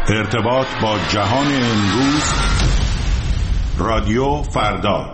ارتباط با جهان امروز، رادیو فردا.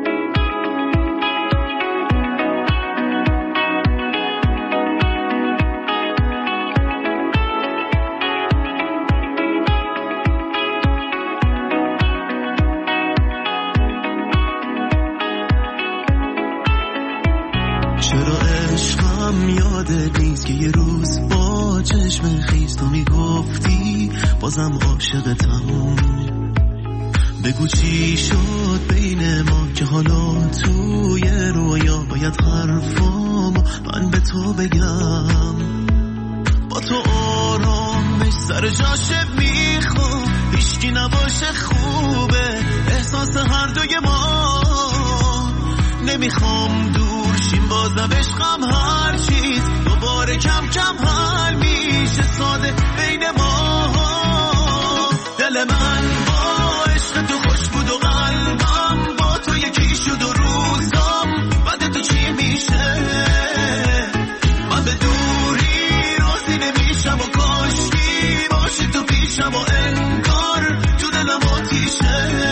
چرا عشقم یادت نیست که یه روز با چشم خیس تو میگفتی بازم عاشقتم؟ بگو چی شد بین ما که حالا توی رویا باید حرفام من به تو بگم. با تو آرامش سر جاشه میخوام، هیچکی نباشه خوبه احساس هر دوی ما. نمیخوام دور شیم بازم عشقم، هر چیز دوباره کم کم حل میشه ساده بین ما. دل من با عشق تو خوش بود و قلبم با تو یکی شد و روزم بعد تو چی میشه؟ من به دوری راضی نمیشم و کاشکی باشی تو پیشم و انگار تو دلم آتیشه.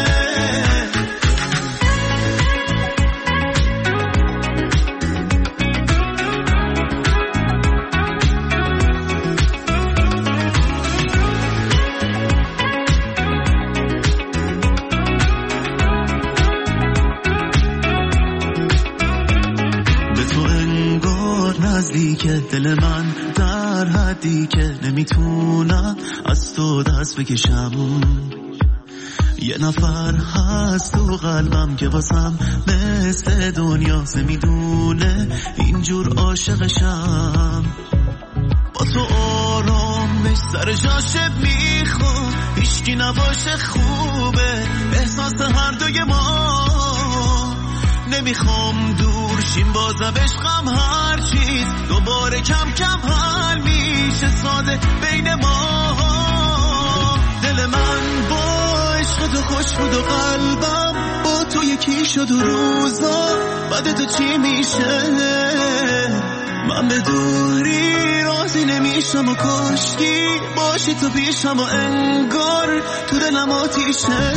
که دل من در حدی که نمیتونم از تو دست بکشم. یه نفر هست تو قلبم که واسم مثل دنیا میدونه اینجور عاشقشم. با تو آرامش سر جاشه میخوام، هیچکی نباشه خوبه احساس هر دوی ما. نمیخوام دور شیم بازم عشقم، هر چیز دوباره کم کم حل میشه ساده بین ما. دل من با عشق تو خوش بود و قلبم با تو یکی شد و روزا بعد تو چی میشه؟ من به دوری راضی نمیشم و کاشکی باشی تو پیشم و انگار تو دلم آتیشه.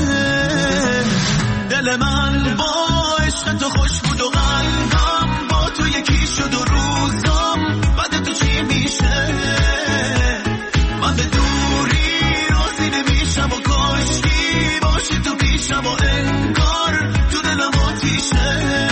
دل من با عشق تو خوش بود و قلبم با تو یکی شد و روزم بعد تو چی میشه؟ من به دوری راضی نمیشم و کاشکی باشی تو پیشم و انگار تو دلم آتیشه.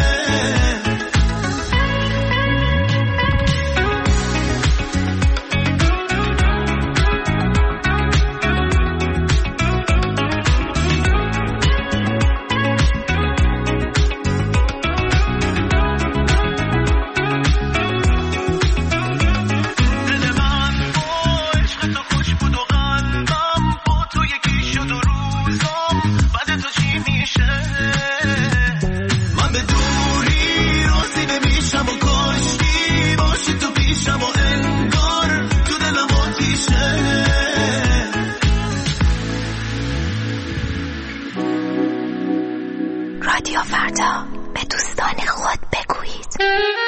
رادیو فردا، به دوستان خود بگویید.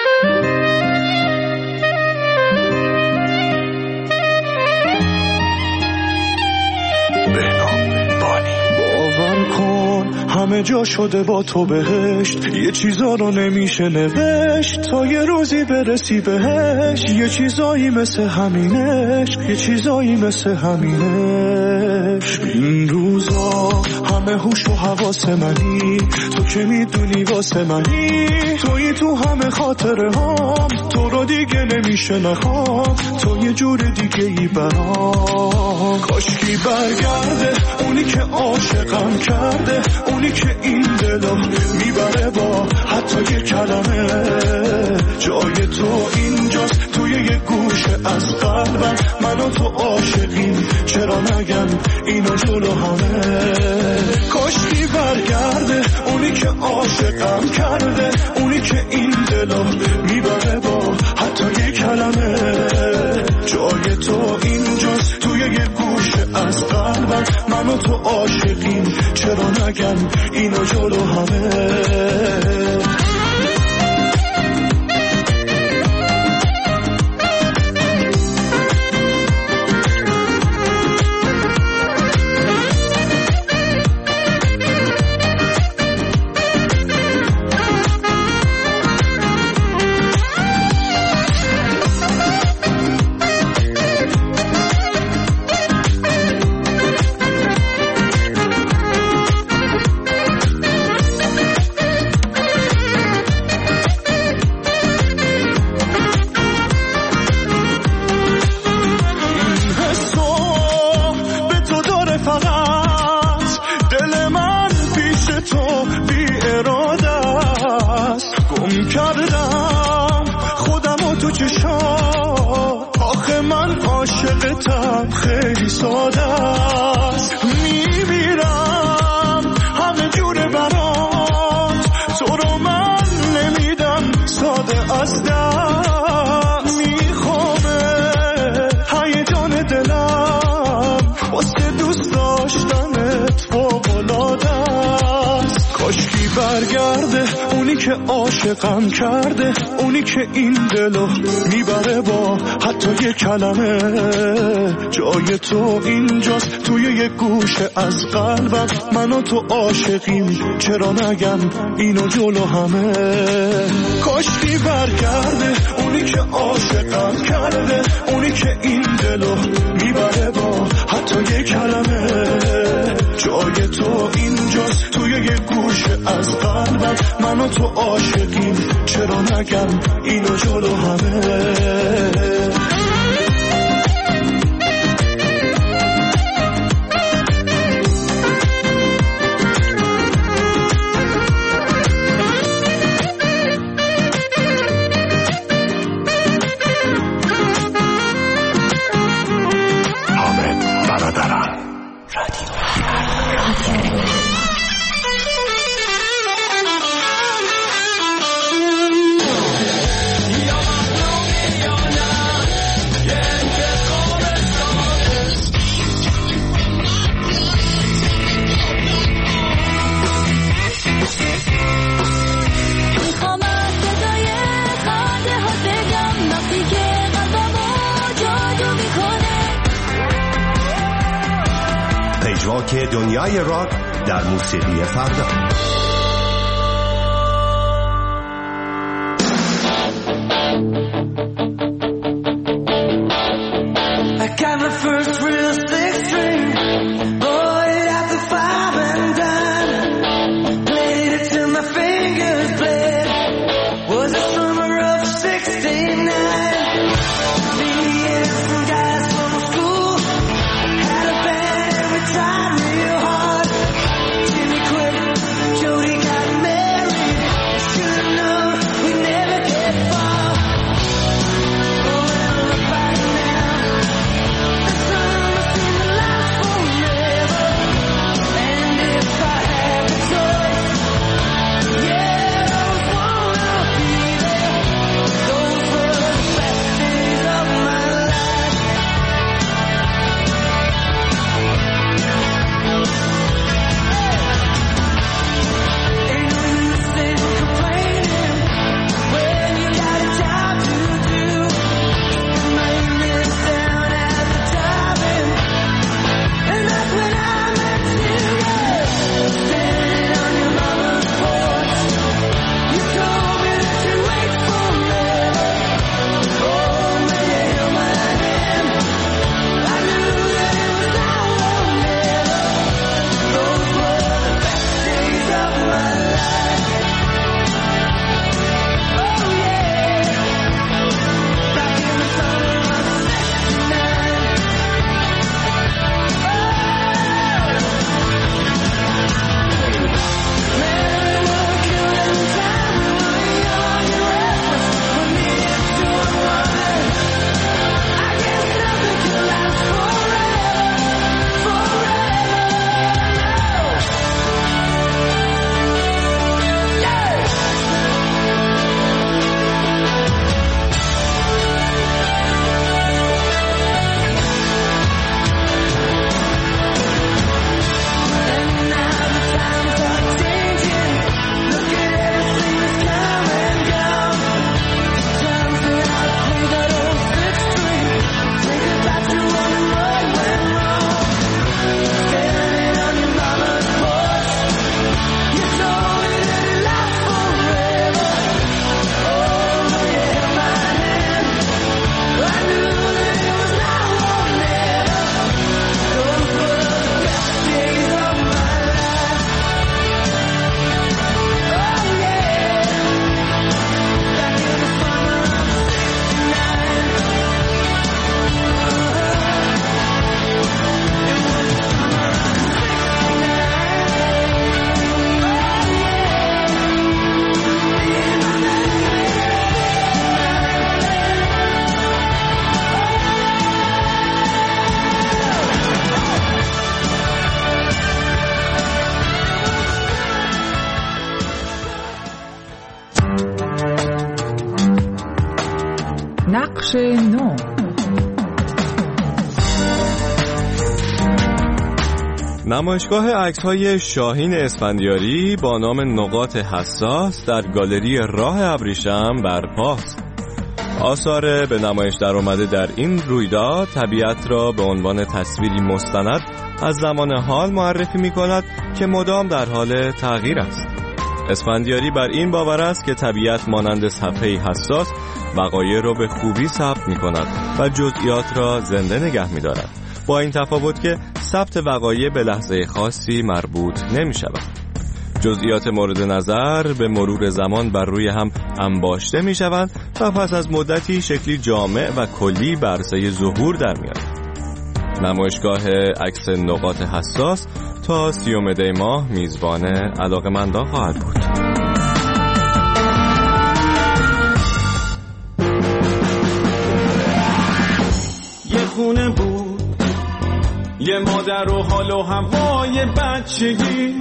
باور کن همه جا شده با تو بهشت، یه چیزا رو نمیشه نوشت تا یه روزی برسی بهش. یه چیزایی مثل همینش، یه چیزایی مثل همینش. این روزا همه هوش و حواس منی، تو که میدونی واسه منی، تویی تو همه خاطره هام، تو رو دیگه نمیشه نخوام، تو یه جور دیگه ای برام. کاشکی برگرده اونی که عاشقم کرده، اونی که این دلو میبره با حتی یه کلمه. جای تو اینجاست توی یه گوشه از قلبم، من و تو عاشقیم چرا نگم اینو جلو همه. کاشکی برگرده اونی که عاشقم کرده، اونی که این دلو میبره با حتی یه کلمه. جای تو اینجاست توی یه گوشه از قلبم، من و تو عاشقیم چرا نگم اینو جلو همه. دلم خیلی ساده است، میمیرم همه جوره برات، تو رو من نمیدم ساده از دست، میخوامه هیجان دلم واسه دوست داشتنت فوق‌العاده است. کاشکی برگرده اونی که عاشقم کرده، اونی که این دلو میبره با حتی یه کلمه، جای تو اینجاست توی یه گوشه از قلبم، من و تو عاشقیم چرا نگم اینو جلو همه. کاشکی برگرده اونی که عاشقم کرده، اونی که این دلو میبره با حتی یه کلمه، جای تو اینجاست توی یه گوشه از قلبم، من و تو عاشقیم چرا نگم اینو جلو همه. که دنیای راک در موسیقی فردا. نمایشگاه عکس‌های شاهین اسفندیاری با نام نقاط حساس در گالری راه ابریشم برپاست. آثار به نمایش در اومده در این رویداد طبیعت را به عنوان تصویری مستند از زمان حال معرفی می‌کند که مدام در حال تغییر است. اسفندیاری بر این باور است که طبیعت مانند صفحه‌ای حساس وقایع را به خوبی ثبت می‌کند و جزئیات را زنده نگه می‌دارد، با این تفاوت که ثبت وقایع به لحظه خاصی مربوط نمی‌شود. جزئیات مورد نظر به مرور زمان بر روی هم انباشته می‌شوند و پس از مدتی شکلی جامع و کلی بر عرصه ظهور در می‌آید. نمایشگاه عکس نقاط حساس تا 30 دی ماه میزبان علاقه‌مندان خواهد بود. یه خونه بود، یه مادر و حال و هوای بچگی،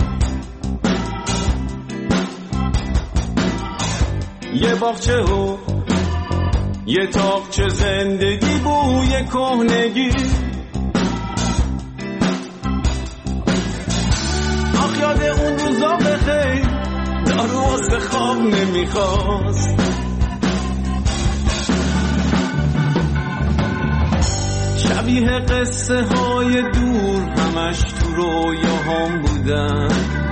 یه باغچه و یه تاقچه زندگی، بوی کهنگی. آخ یاد اون روزا بخیر، دارو واسه خواب نمیخواست. شبیه قصه های دور همش تو رویاهام بودن.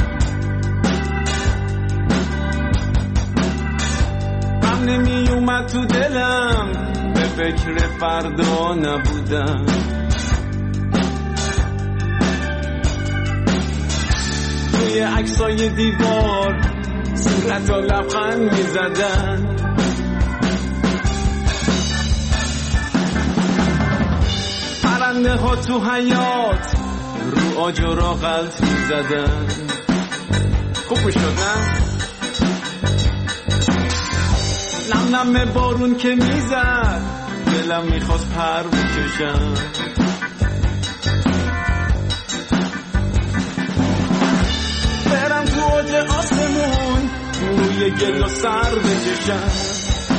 غم نمی اومد تو دلم، به فکر فردا نبودم. توی عکسای دیوار صورت و لبخند می زدن. پرنده ها تو حیات رو آجرا غلط می زدن. خوب می شد نه؟ نم نم بارون که می زد، دلم می خواست پر بکشم. برم تو اوج آسمون، روی گل و سر بکشم.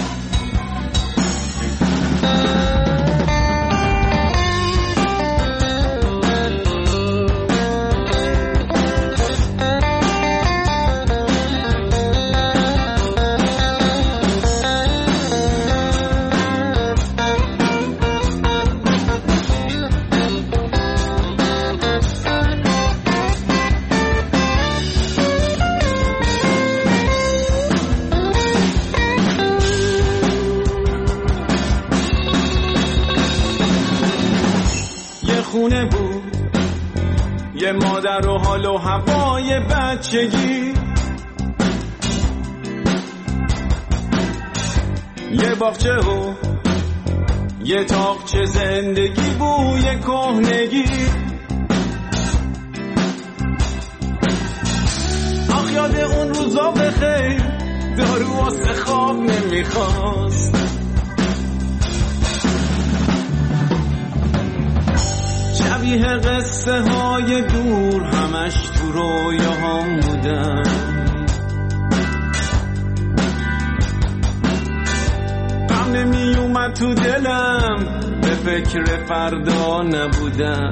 خونه بود، یه مادر و حال و هوای بچگی، یه باغچه و یه تاقچه زندگی، بوی کهنگی. آخ یاد اون روزا بخیر، دارو واسه خواب نمیخواست. شبیه قصه های دور همش تو رویاهام بودن. غم نمی اومد تو دلم، به فکر فردا نبودم.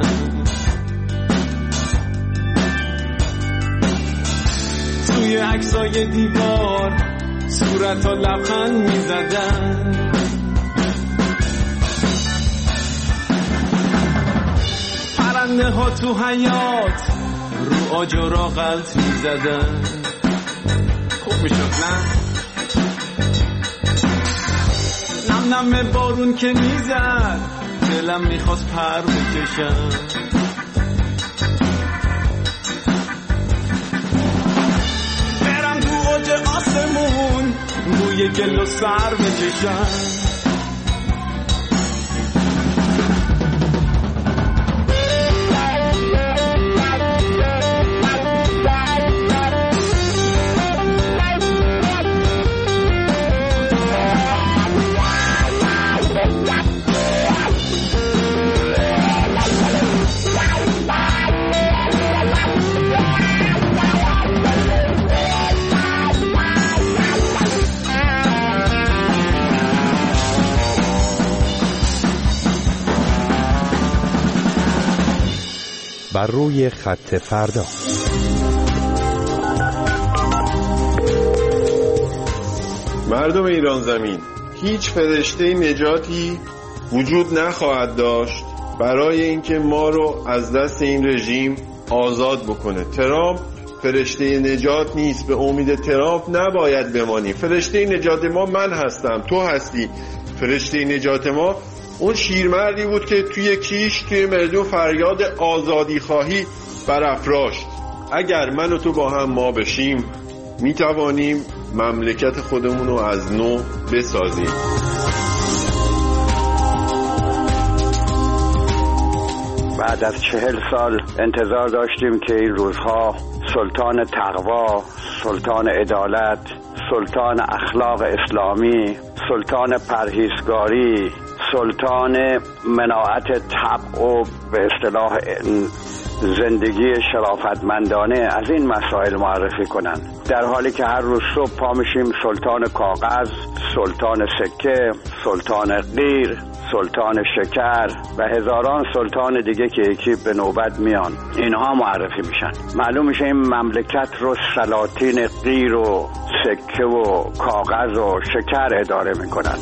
توی عکسای دیوار صورت و لبخند می زدن. پرنده ها تو حیات رو آجرا غلط می زدن. خوب می شد نه؟ نم نم بارون که می زد، دلم می خواست پر بکشم. برم تو اوج آسمون، بوی گل و سر بکشم. بر روی خط فردا. مردم ایران زمین، هیچ فرشته نجاتی وجود نخواهد داشت برای اینکه ما رو از دست این رژیم آزاد بکنه. ترامپ فرشته نجات نیست. به امید ترامپ نباید بمانی. فرشته نجات ما من هستم، تو هستی. فرشته نجات ما اون شیرمردی بود که توی کیش توی مردم فریاد آزادی خواهی برافراشت. اگر من و تو با هم ما بشیم میتوانیم مملکت خودمون رو از نو بسازیم. بعد از 40 سال انتظار داشتیم که این روزها سلطان تقوا، سلطان عدالت، سلطان اخلاق اسلامی، سلطان پرهیزگاری، سلطان مناعت طبع و به اصطلاح زندگی شرافتمندانه از این مسائل معرفی کنن، در حالی که هر روز صبح پا میشیم سلطان کاغذ، سلطان سکه، سلطان قیر، سلطان شکر و هزاران سلطان دیگه که یکی به نوبت میان اینها معرفی میشن. معلوم میشه این مملکت رو سلاطین قیر و سکه و کاغذ و شکر اداره میکنن.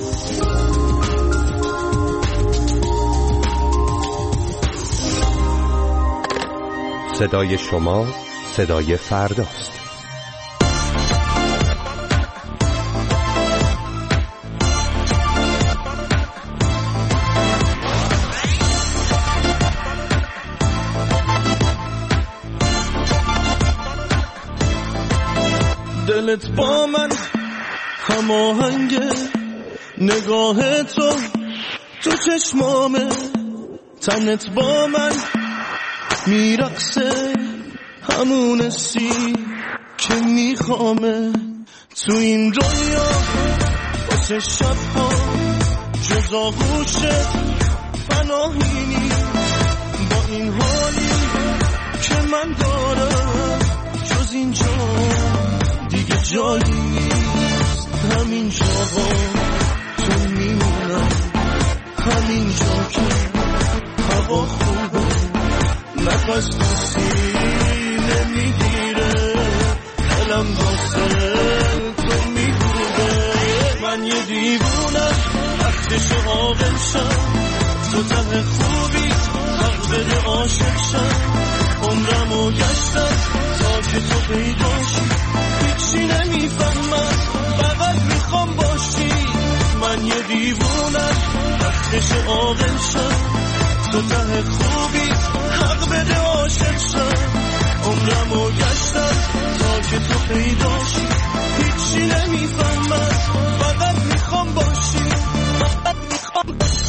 صدای شما صدای فرداست. دلت با من هماهنگه، نگاه تو چشمامه، تنت با من میرقصه، همون سی که میخوامه. تو این دنیا واسه شبها جز آغوشت پناهی نیست، با این حالی که من دارم جز اینجا دیگه جایی نیست. همین جاها تو میمونم، همین جا که هوا خوبه، نفس تو سینه میگیره، دلم واسه تو میگوده. من یه دیوونم وقتش عاقل شم، تو ته خوبی حق بده عاشق شم. عمرمو گشتم تا که تو پیداشی، هیچی نمیفهمم فقط میخوام باشی. من یه دیوونم وقتش عاقل شم، تو ته خوبی حق بده عاشق شم. عمرمو گشتم تا که تو پیداشی، هیچی نمیفهمم فقط میخوام باشی، فقط میخوام باشی.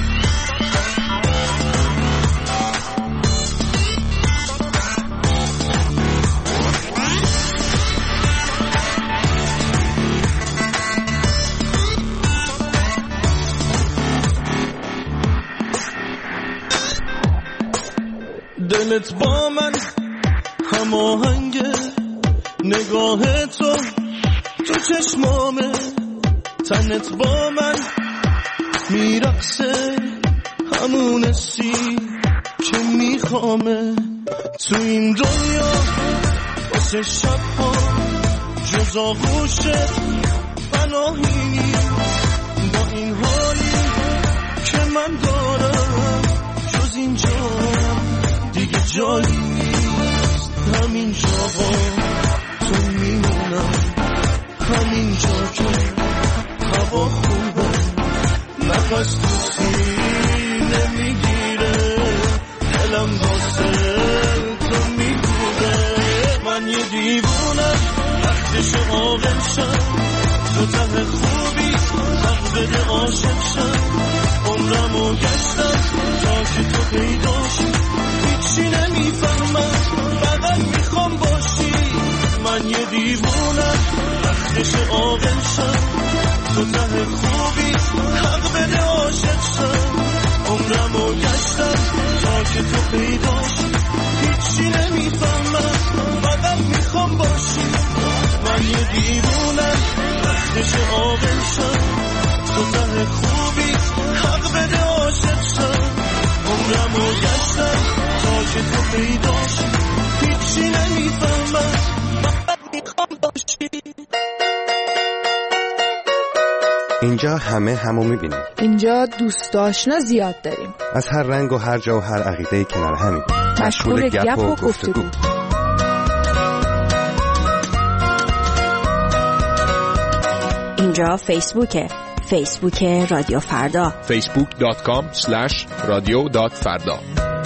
دلت با من هماهنگه، نگاه تو چشمامه، تنت با من میرقصه، همون سی که میخوامه. تو این دنیا واسه شبها جز آغوشت پناهی نیست، با این حالی که من دارم جز اینجا دیگه جایی نیست. همین جاها تو میمونم، همین جا که هوا خوبه، نفس تو سینه میگیره، دلم واسه تو میگوده. من یه دیوونم وقتش عاقل شم، تو ته خوبی حق بده عاشق شم. عمرمو گشتم تا که تو پیداشی، هیچی نمیفهمم فقط میخوام باشی. من یه دیوونم وقتش عاقل شم، تو ته خوبی حق بده عاشق شم. عمرمو گشتم تا که تو پیداشی، هیچی نمیفهمم فقط میخوام باشی. من یه دیوونم وقتش عاقل شم، تو ته خوبی حق بده عاشق شم. عمرمو گشتم تا که تو پیداش هیچی نمیفهمم فقط میخوام باشی. اینجا همه همو میبینیم. اینجا دوست آشنا زیاد داریم. از هر رنگ و هر جا و هر عقیده کنار همیم. مشغول گپ و گفتگو. اینجا فیسبوک رادیو فردا. facebook.com/radio.farda.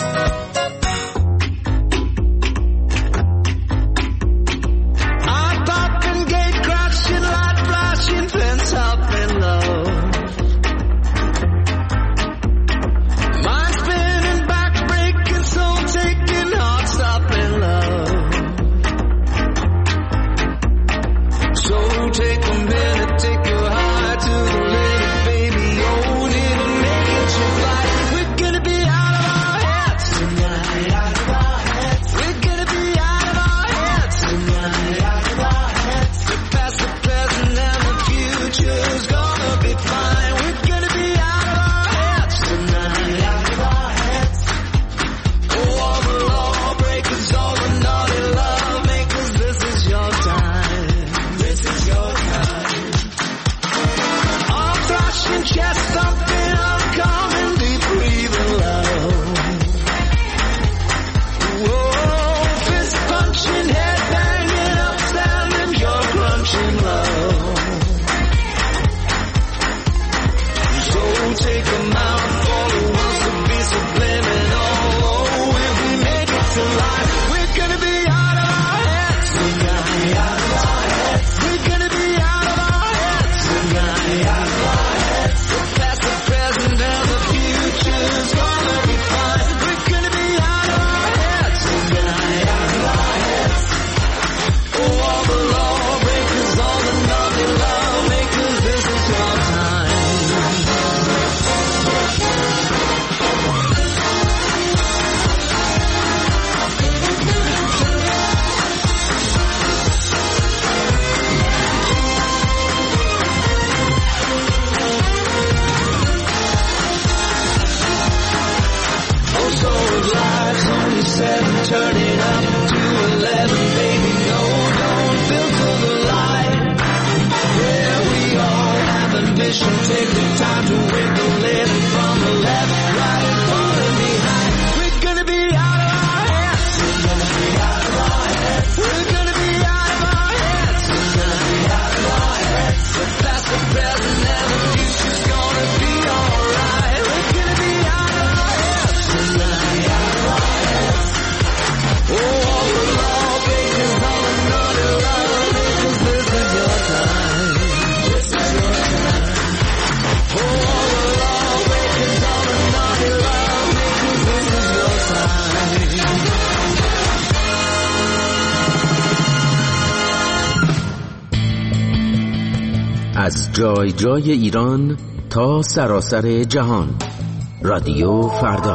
از جای جای ایران تا سراسر جهان. رادیو فردا.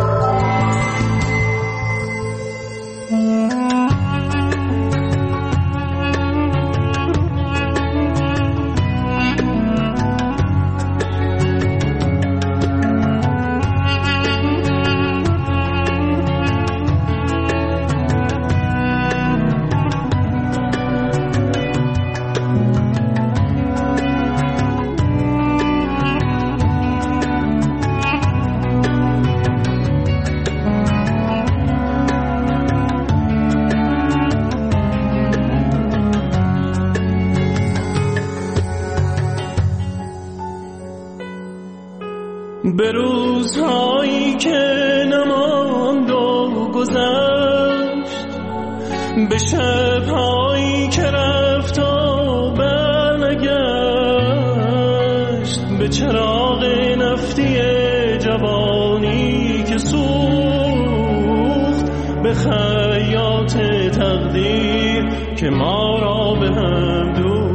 به روزهایی که نماند و گذشت، به شبهایی که رفت و برنگشت، به چراغ نفتی جوانی که سوخت، به خیاط تقدیر که ما را به هم دوخت.